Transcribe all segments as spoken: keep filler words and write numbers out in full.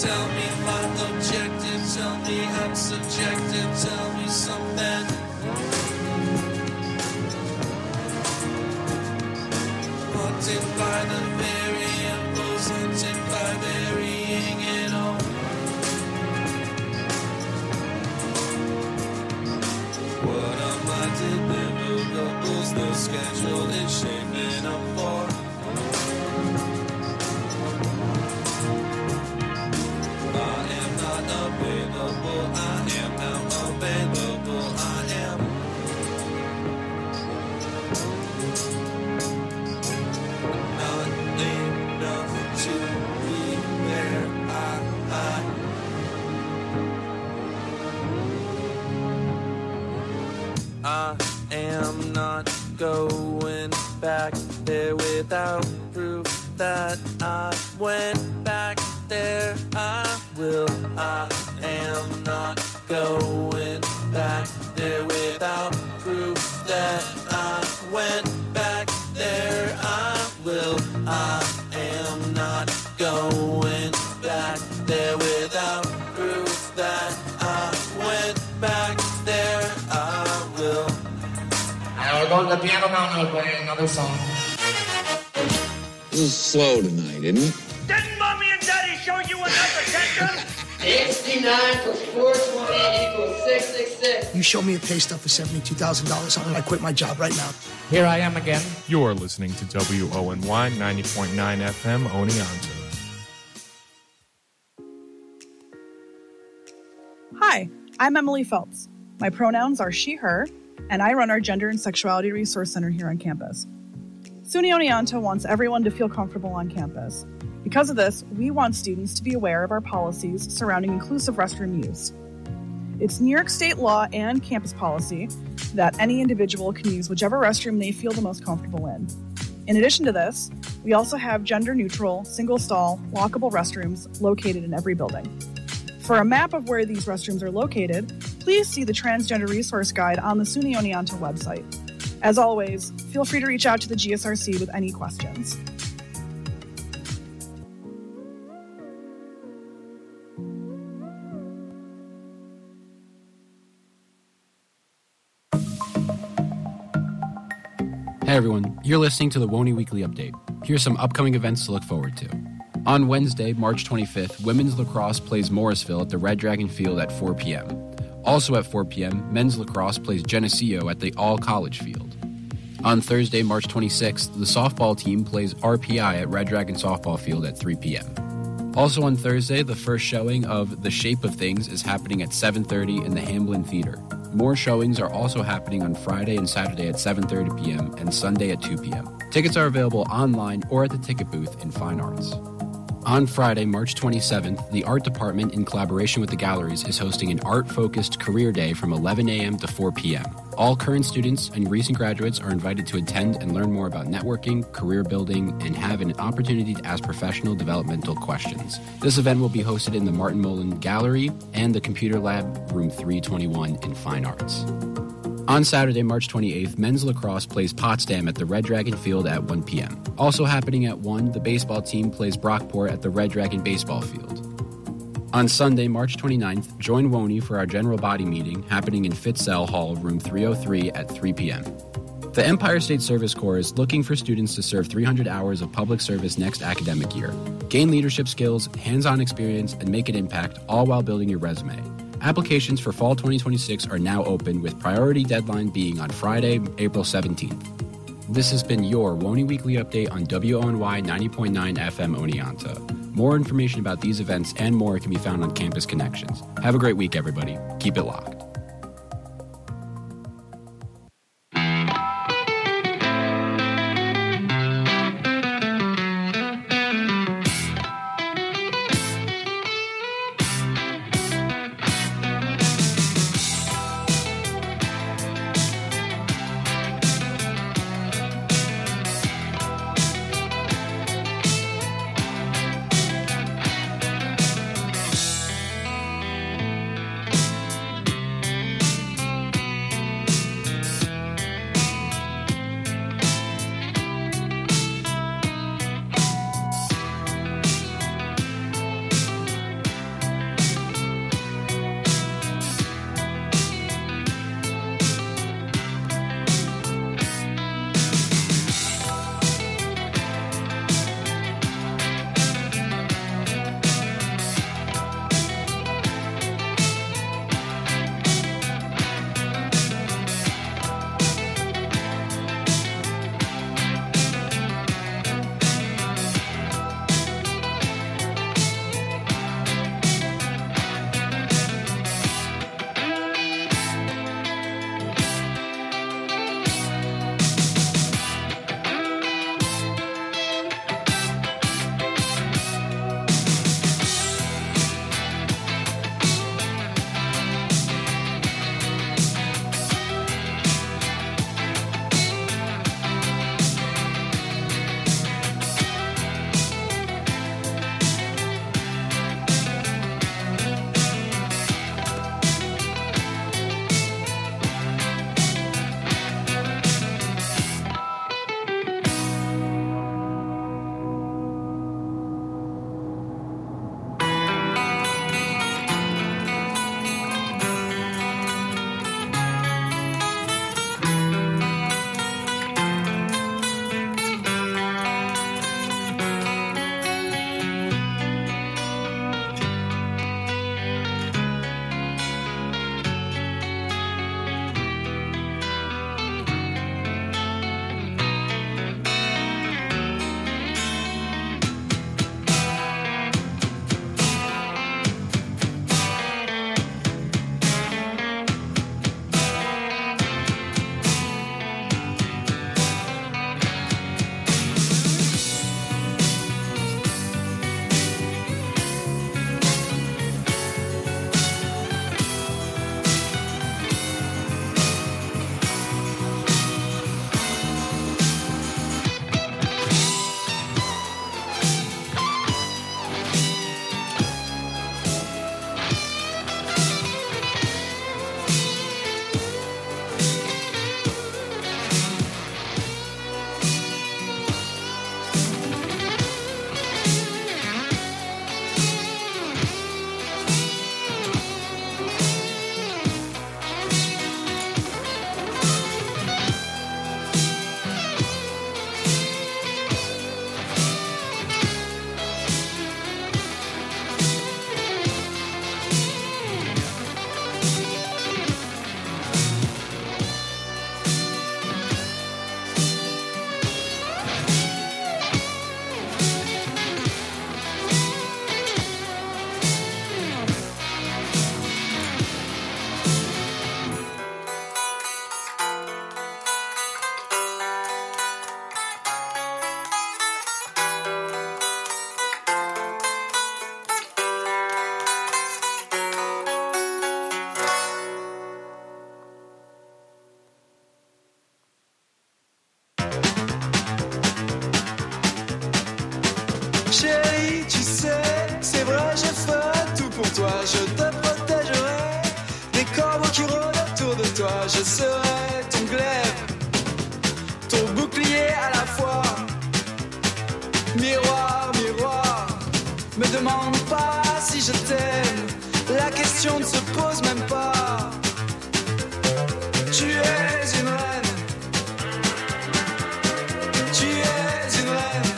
tell me my objective, tell me I'm subjective, tell me something. Haunted by the variables, haunted by varying it all. What are my deliverables? The schedule is shaping up for. I am not available, I am now available, I am. Not enough to be where I, I I am not going back there without proof that I went back there. I will. I am not going back there without proof that I went back there. I will. I am not going back there without proof that I went back there. I will. I'll go to the piano now and I'll play another song. This is slow tonight, isn't it? Didn't Mommy and Daddy show you enough attention? sixty-nine plus four twenty equals six six six. You show me a pay stub for seventy-two thousand dollars on it, I quit my job right now. Here I am again. You're listening to W O N Y ninety point nine F M Oneonta. Hi, I'm Emily Phelps. My pronouns are she, her, and I run our Gender and Sexuality Resource Center here on campus. SUNY Oneonta wants everyone to feel comfortable on campus. Because of this, we want students to be aware of our policies surrounding inclusive restroom use. It's New York State law and campus policy that any individual can use whichever restroom they feel the most comfortable in. In addition to this, we also have gender-neutral, single-stall, lockable restrooms located in every building. For a map of where these restrooms are located, please see the Transgender Resource Guide on the SUNY Oneonta website. As always, feel free to reach out to the G S R C with any questions. Hey everyone, you're listening to the WONY Weekly Update. Here's some upcoming events to look forward to. On Wednesday, March twenty-fifth, women's lacrosse plays Morrisville at the Red Dragon Field at four p.m. Also at four p.m., men's lacrosse plays Geneseo at the All College Field. On Thursday, March twenty-sixth, the softball team plays R P I at Red Dragon Softball Field at three p.m. Also on Thursday, the first showing of The Shape of Things is happening at seven thirty in the Hamblin Theater. More showings are also happening on Friday and Saturday at seven thirty p.m. and Sunday at two p.m. Tickets are available online or at the ticket booth in Fine Arts. On Friday, March twenty-seventh, the Art Department, in collaboration with the galleries, is hosting an art-focused career day from eleven a.m. to four p.m. All current students and recent graduates are invited to attend and learn more about networking, career building, and have an opportunity to ask professional developmental questions. This event will be hosted in the Martin Mullen Gallery and the Computer Lab, room three twenty-one in Fine Arts. On Saturday, March twenty-eighth, men's lacrosse plays Potsdam at the Red Dragon Field at one p.m. Also happening at one, the baseball team plays Brockport at the Red Dragon Baseball Field. On Sunday, March twenty-ninth, join WONY for our general body meeting happening in Fitzell Hall, room three oh three at three p.m. The Empire State Service Corps is looking for students to serve three hundred hours of public service next academic year. Gain leadership skills, hands-on experience, and make an impact, all while building your resume. Applications for fall twenty twenty-six are now open, with priority deadline being on Friday, April seventeenth. This has been your WONY Weekly Update on W O N Y ninety point nine F M Oneonta. More information about these events and more can be found on Campus Connections. Have a great week, everybody. Keep it locked. je serai ton glaive, ton bouclier à la fois. Miroir, miroir, me demande pas si je t'aime, la question ne se pose même pas. Tu es une reine, tu es une reine.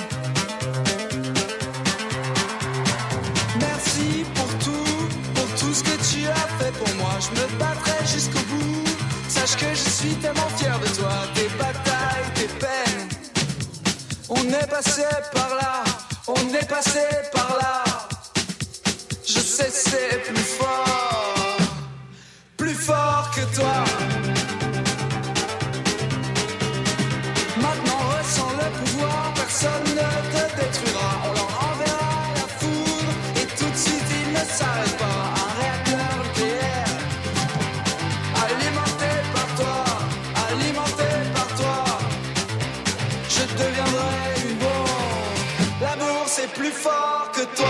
Merci pour tout, pour tout ce que tu as fait pour moi. Je me battrai jusqu'au bout, sache que je suis tellement fier de toi. Tes batailles, tes peines, on est passé par là, on est passé par là. Je sais c'est plus fort, plus fort que toi. Maintenant ressens le pouvoir, personne ne te détruira. On leur enverra la foudre et tout de suite il ne s'arrête pas. Un réacteur nucléaire, alimenté par toi, alimenté par toi. Je deviendrai une bombe, l'amour c'est plus fort que toi.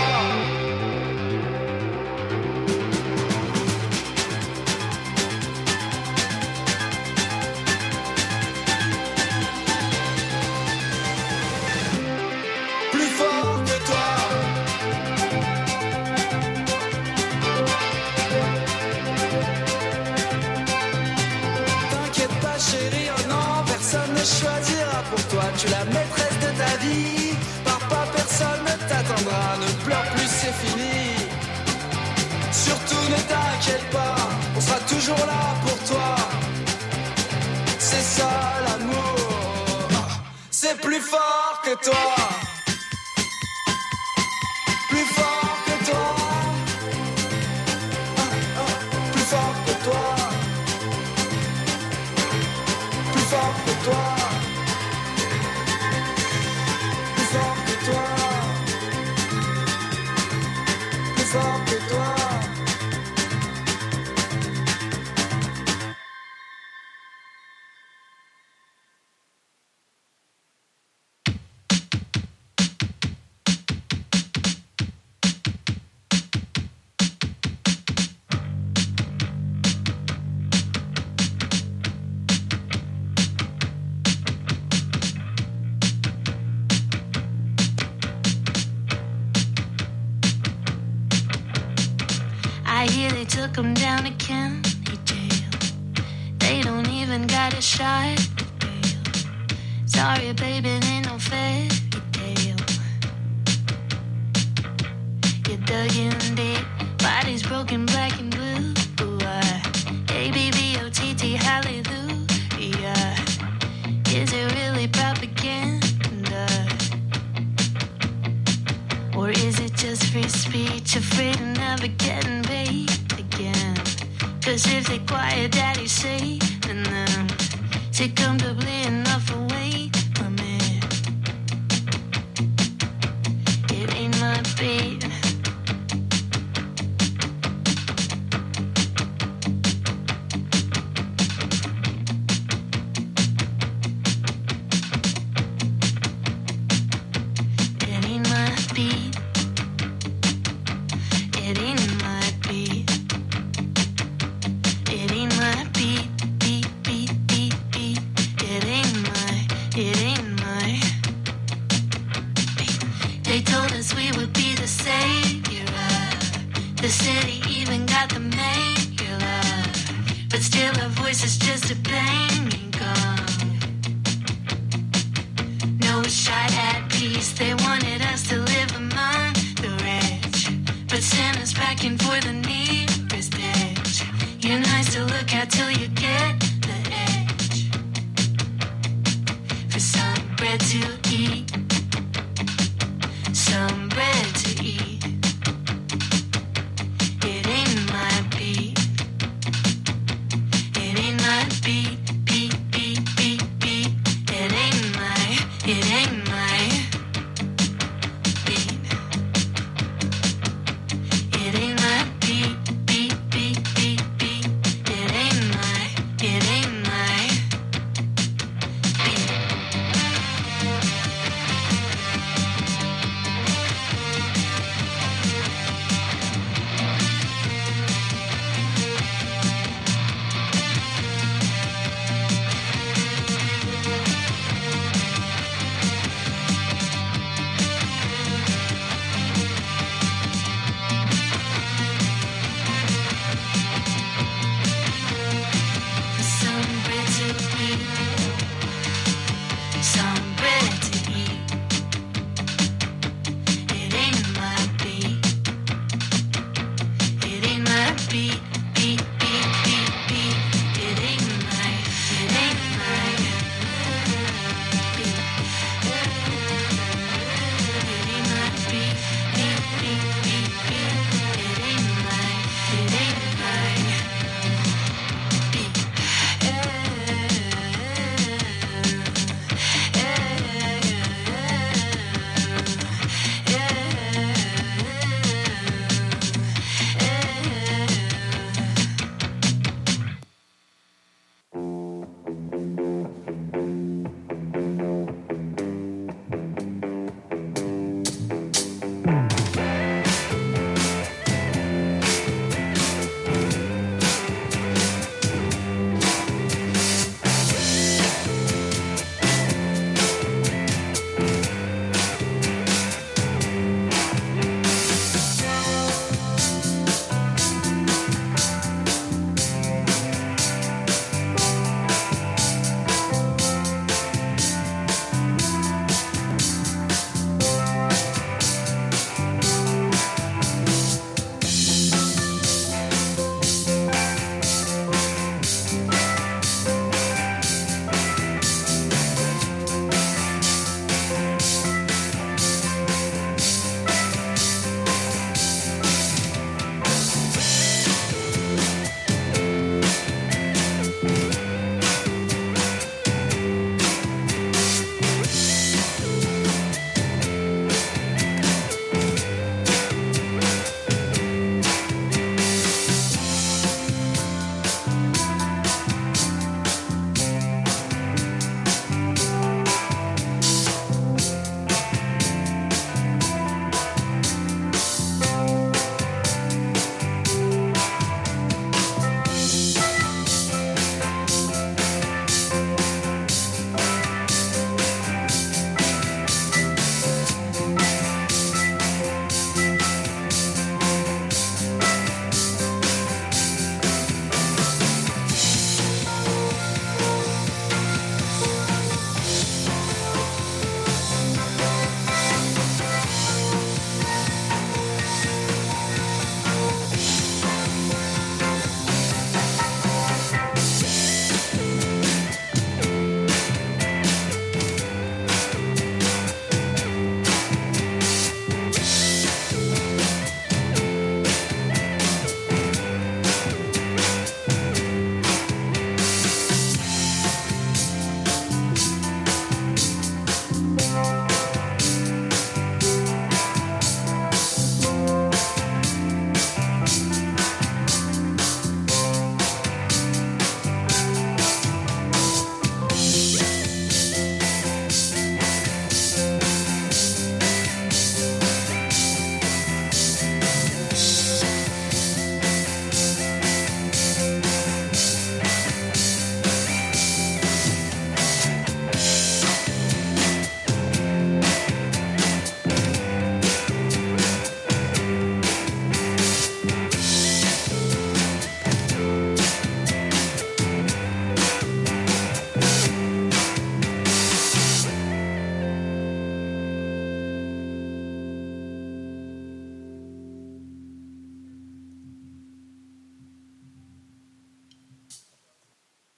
Choisira pour toi, tu la maîtresse de ta vie. Papa, personne ne t'attendra, ne pleure plus, c'est fini. Surtout ne t'inquiète pas, on sera toujours là pour toi. C'est ça l'amour, c'est plus fort que toi. Plus fort que toi. Plus fort que toi. Plus fort que toi. Took them down to county jail. They don't even got a shot at bail. Sorry, baby, ain't no fairy tale. You're dug in deep, bodies broken black and blue. Ooh, uh, A B B O T T, hallelujah. Is it really propaganda? Or is it just free speech, afraid of never getting paid? Cause if they quiet daddy say, then them sit comfortably enough away from it. It ain't my beat. It ain't my beat. It ain't my beat. It ain't my beat, beat, beat, beat, beat. It ain't my, it ain't my beat. They told us we would be the savior of the city, even got the mayor love. But still our voice is just a banging gong. No shot at peace, they wanted us to live among the rich, but sent us packing for the nearest edge. You're nice to look at till you get the edge. For some bread to eat, some bread to eat. It ain't my beat. It ain't my beat, beat, beat, beat, beat. It ain't my, it ain't my beat. It ain't my beat, beat, beat, beat, beat. It ain't my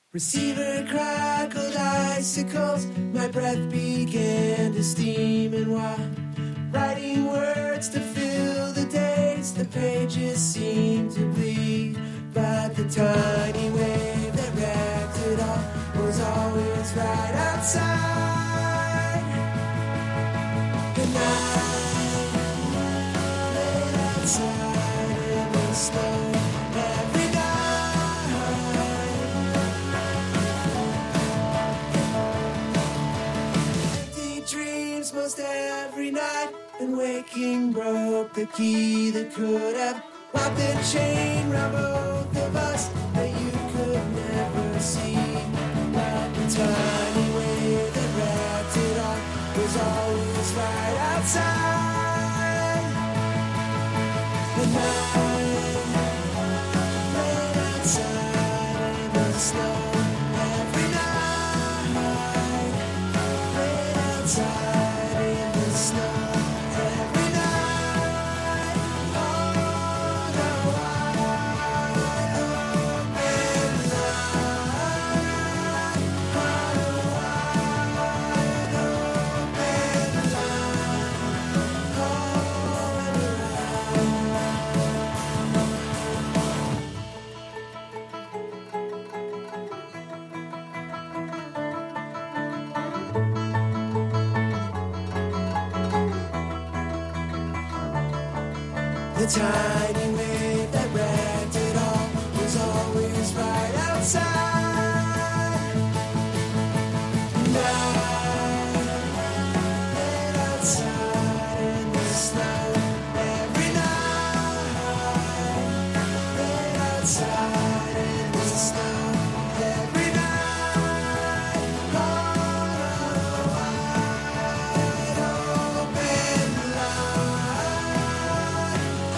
Receiver crackled icicles, my breath began to steam, and while writing words to fill the days, the pages seemed to bleed. But the tiny wave that wrecked it all was always right outside. The night lay outside in the snow every night. Empty dreams most every night, and waking broke the key that could have locked the chain round both of us that you could never see. But the tiny wave that wrecked it all was always right outside. The night lay outside in the snow every night. Lay outside in the snow every night. The tiny wave that wrecked it all was always right outside. Night lay outside in the snow every night. Lay outside in the snow every night. On a wide open line.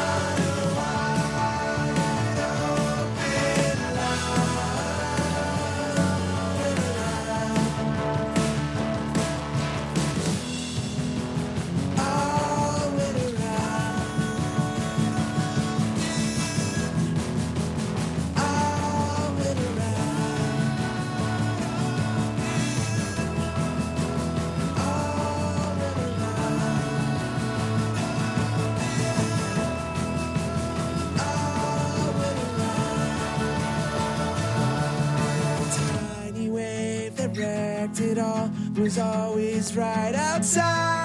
Tiny wave that wrecked it all was always right outside.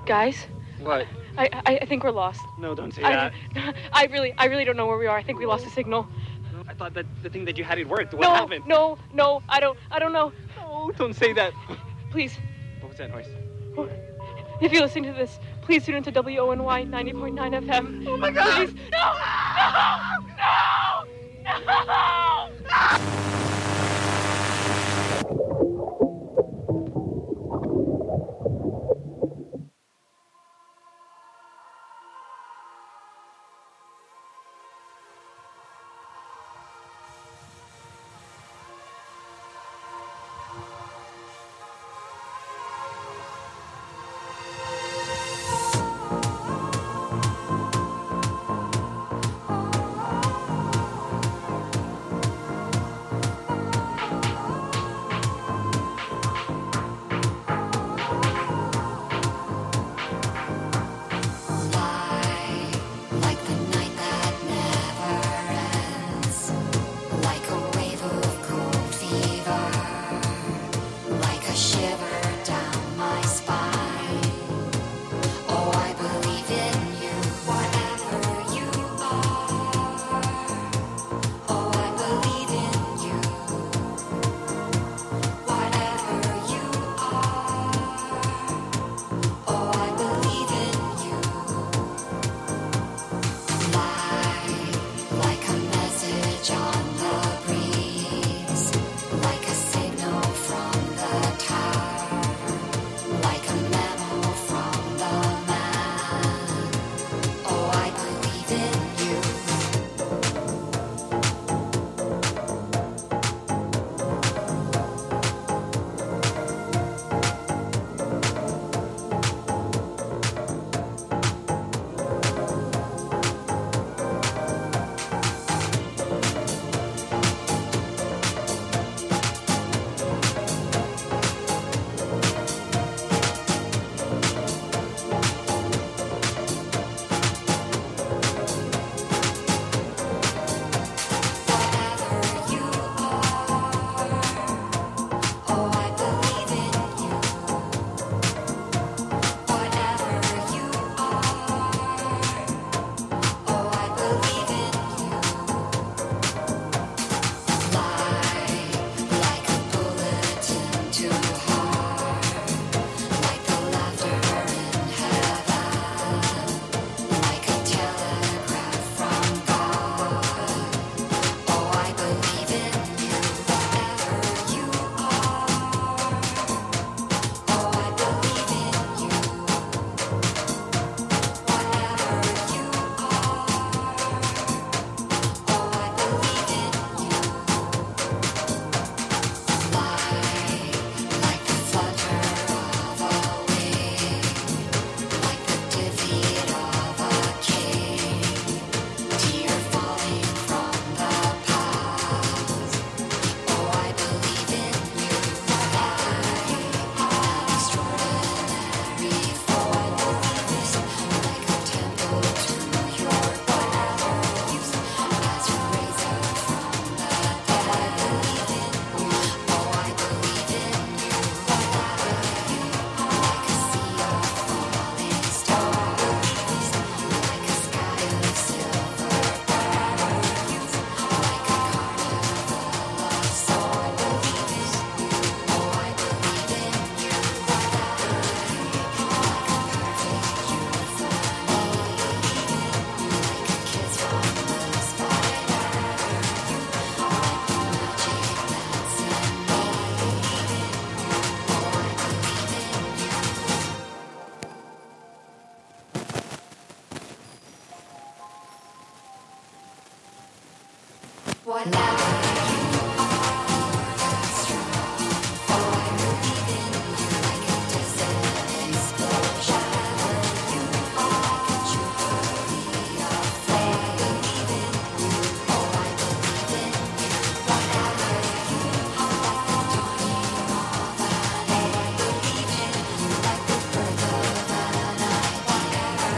Guys? What? I, I I think we're lost. No, don't say I, that. I really I really don't know where we are. I think we lost the signal. No, I thought that the thing that you had, it worked. What no, happened? No, no, I don't I don't know. No, don't say that. Please. What was that noise? If you're listening to this, please tune into W O N Y ninety point nine F M. Oh my God! Please. No! No! No! No!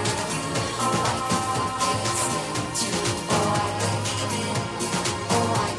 Oh, I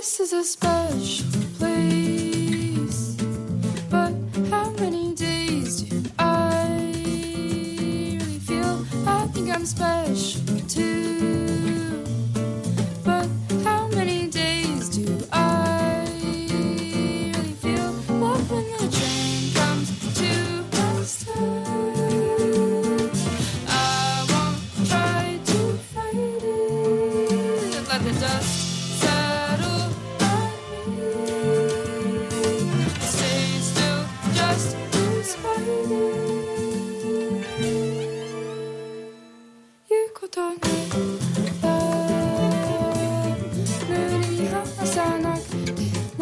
This is a special place, but how many days do I really feel? I think I'm special too, but how many days do I really feel? Love when the train comes to my stop. I won't try to fight it, let the dust settle on me. Stay still just despite it.言うことない無理話さなくても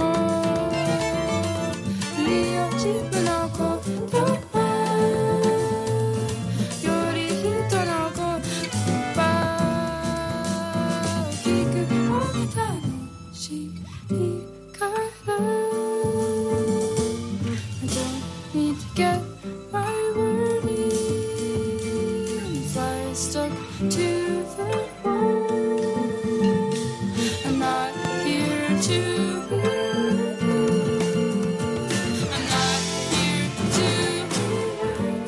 いいよ自分のことはより人の言葉を聞く方が楽しいから I don't need to get my word in if I stuck to the wall. I'm not here to be with you. I'm not here to be with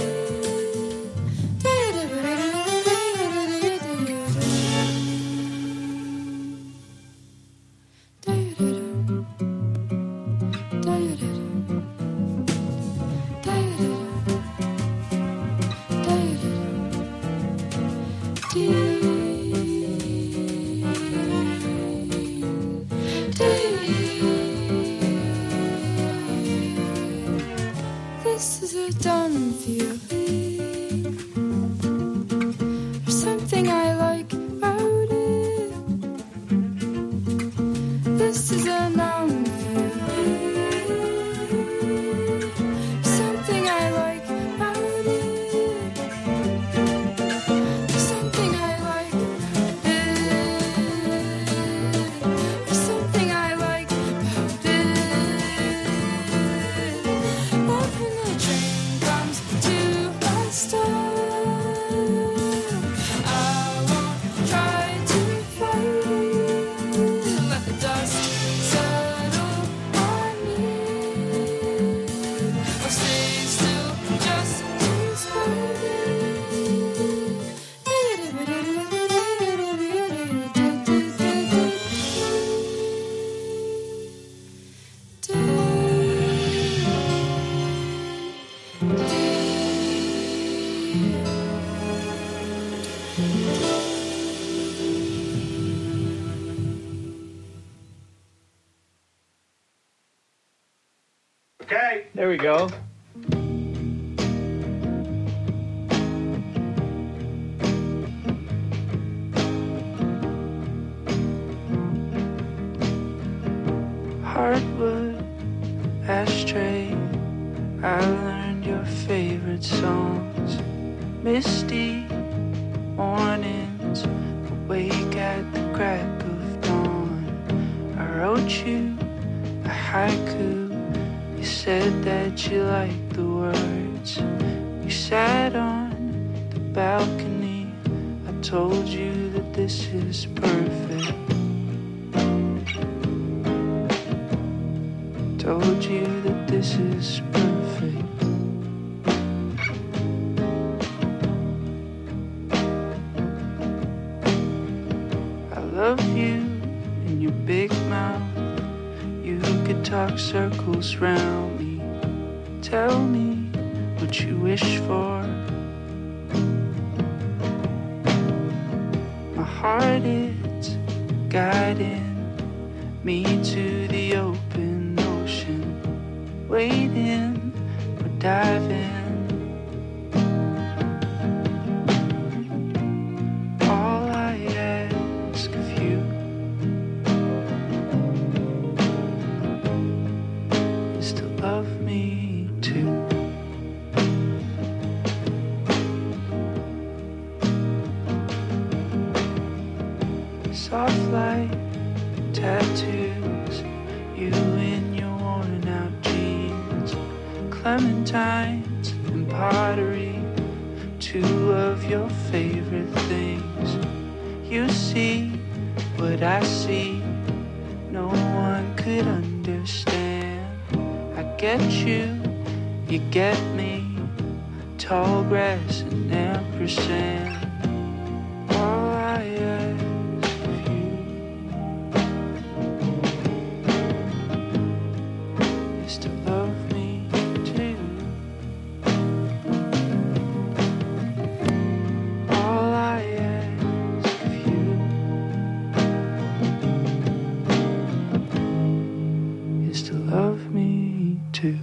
This is a done feeling. There's something I like about it. This is a numb feeling. Something I like about it. There's something I like about it. There's something I like about it. Love when the train comes to a stop. I won't try to fight it. Let the dust settle on me. Or stay still just to spite Okay. There we go. Hardwood, ashtray, I learned your favorite songs. Misty mornings, awake at the crack of dawn. I wrote you a haiku. You said that you liked the words. You sat on the balcony. I told you that this is perfect. Told you that this is perfect. I love you and your big mouth. You could talk circles round me. Tell me what you wish for. My heart is guiding me to the open ocean, waiting or diving. All I ask of you is to love me too. Soft light, tattoos, you in your worn out jeans, clementines and pottery, two of your favorite things. You see what I see, no could understand. I get you, you get me. Tall grass and ampersand. All I ask of you is to love me too. All I ask of you is to love me too.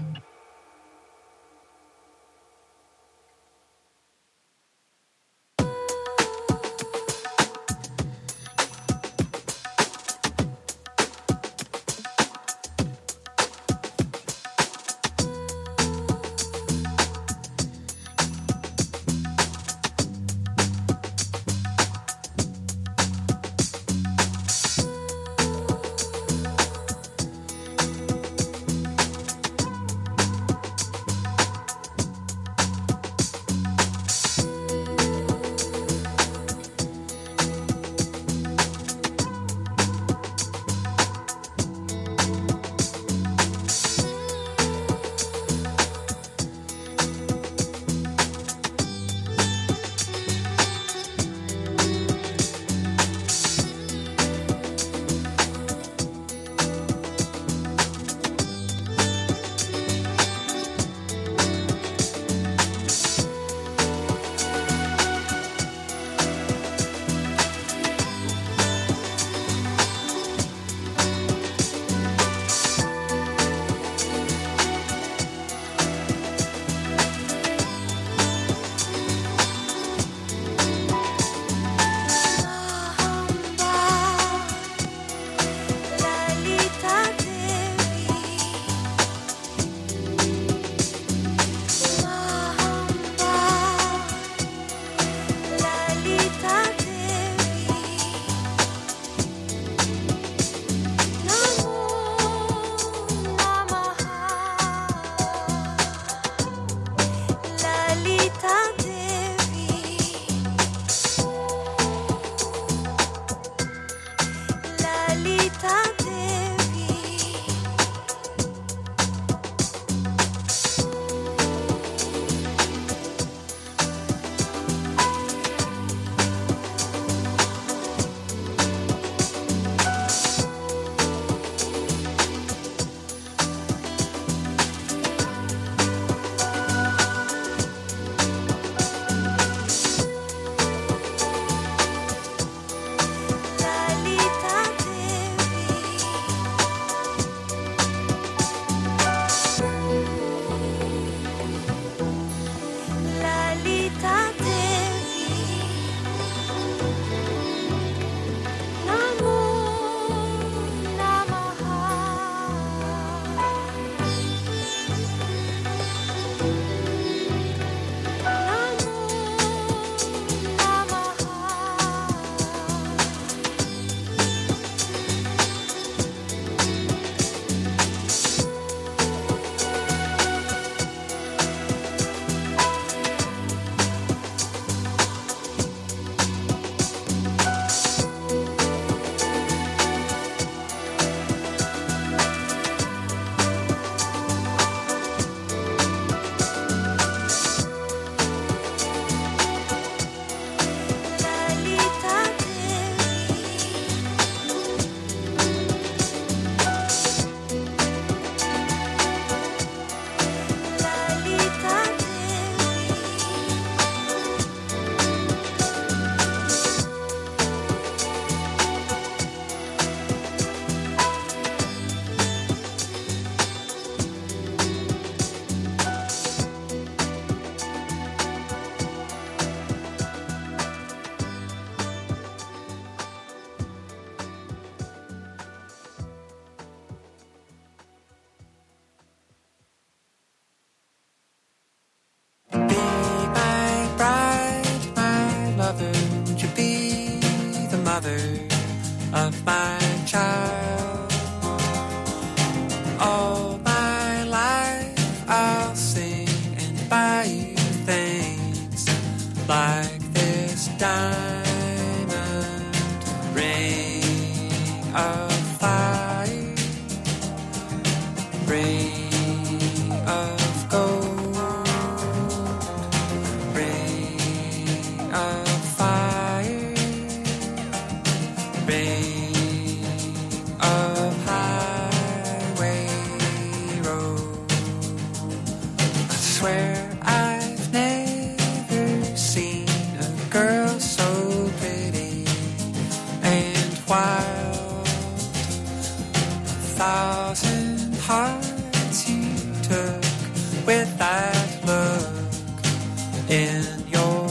thousand hearts you took with that look in your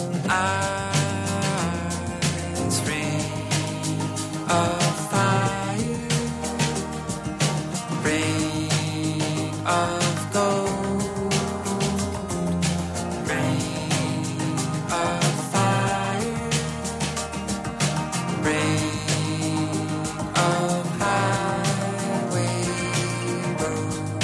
eyes, ring of fire, ring of gold, ring of fire, ring of highway road.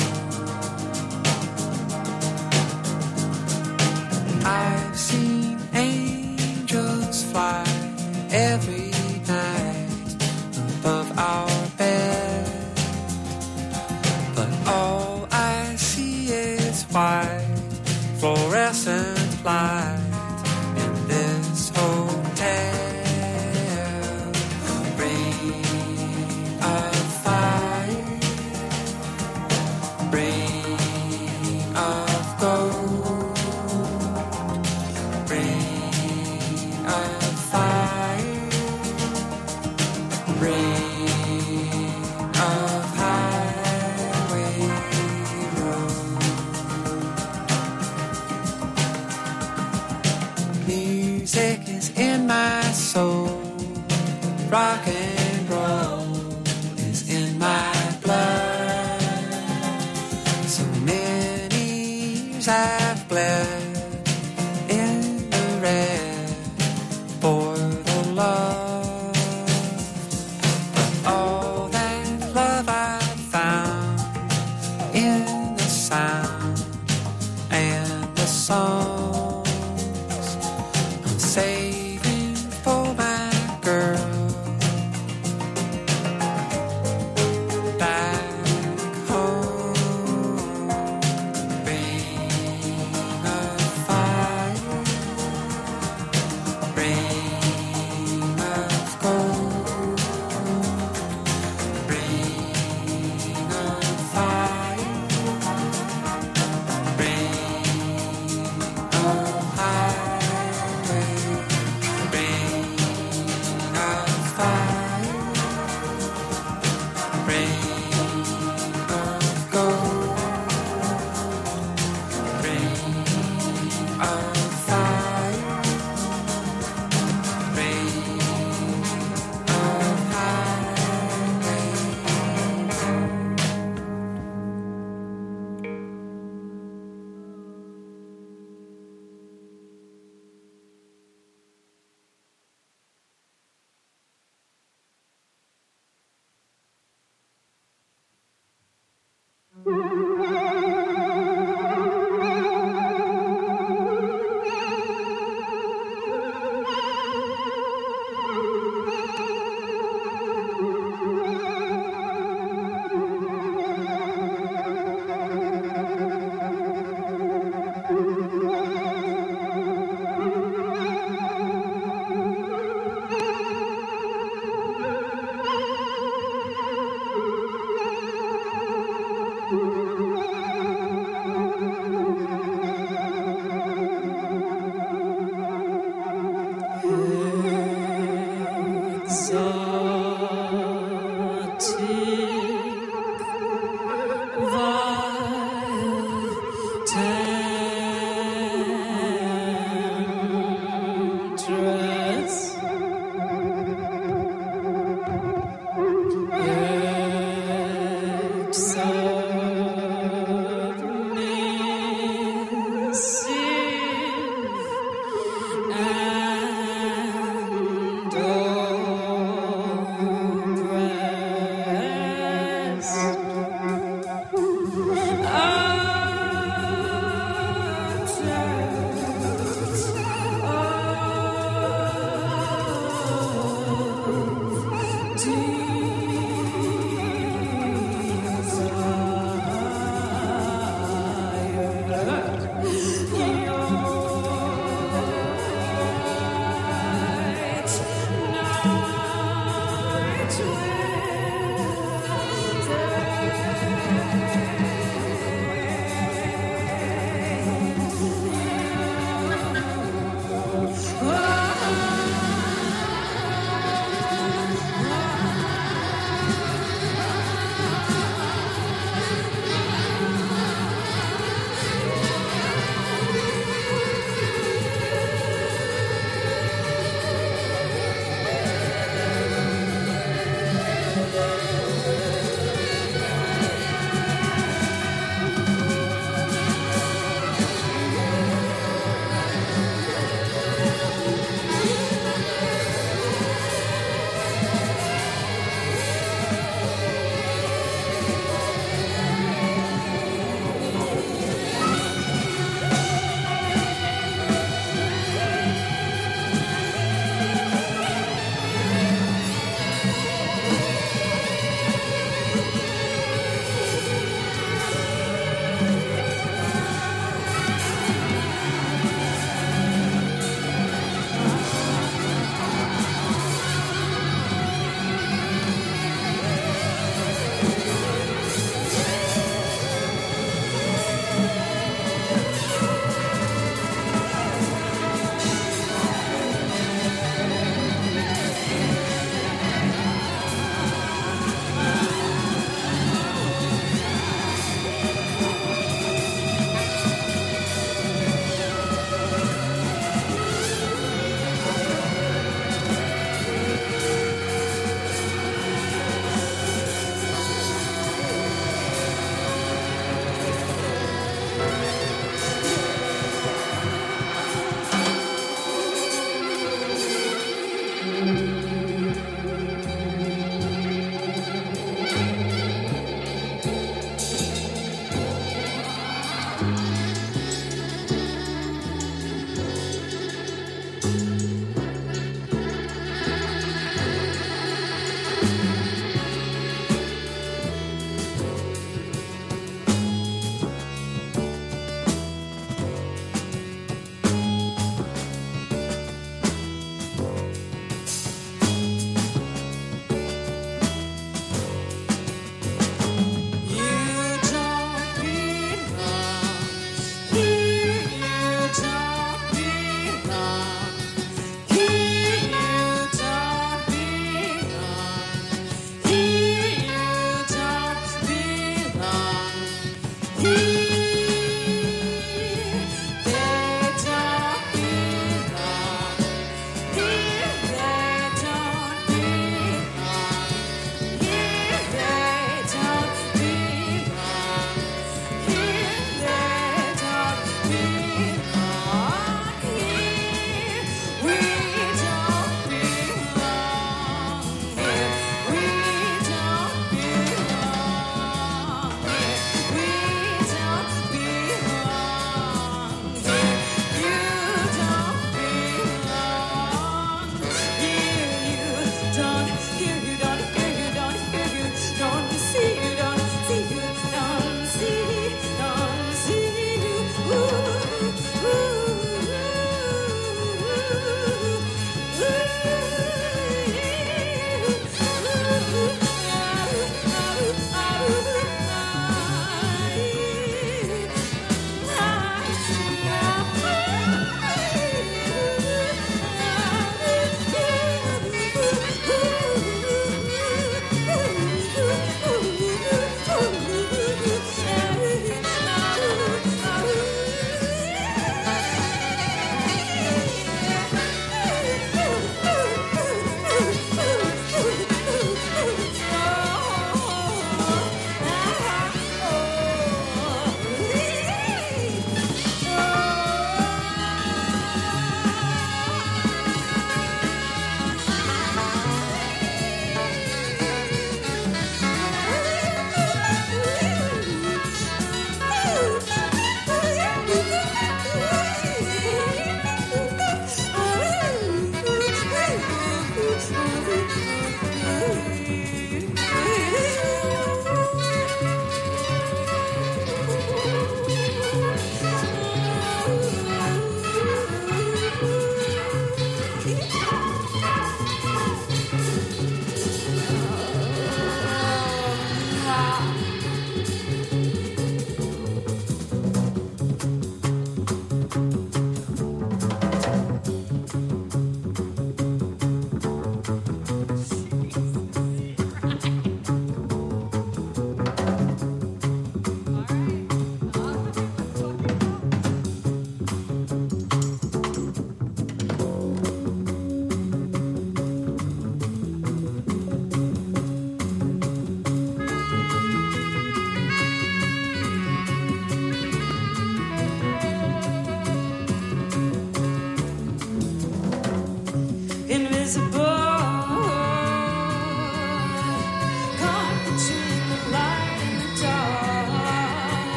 I've seen angels fly every night above our bed, but all I see is white fluorescent light in this hotel. Ring of fire, ring of gold, ring of fire, ring of highway road. Music is in my soul, rock and roll is in my blood. So many years I've bled in the red for the love, but all that love I found in the sound and the songs I'm saving for my girl back home. Ring of fire, ring of gold, ring of fire, ring of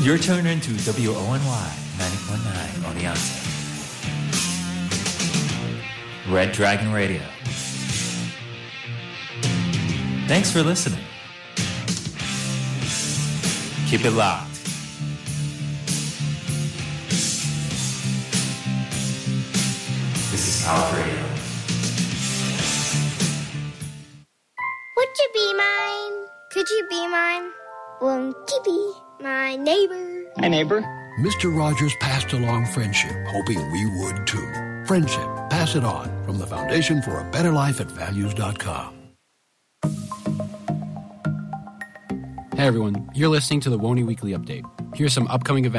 You're tuned into W O N Y ninety point nine on the onset. Red Dragon Radio. Thanks for listening. Keep it locked. This is Power Radio. Would you be mine? Could you be mine? Won't you be my neighbor? Hi, neighbor. Mister Rogers passed along friendship, hoping we would too. Friendship. Pass it on from the Foundation for a Better Life at values dot com. Hey everyone, you're listening to the Woney Weekly Update. Here's some upcoming events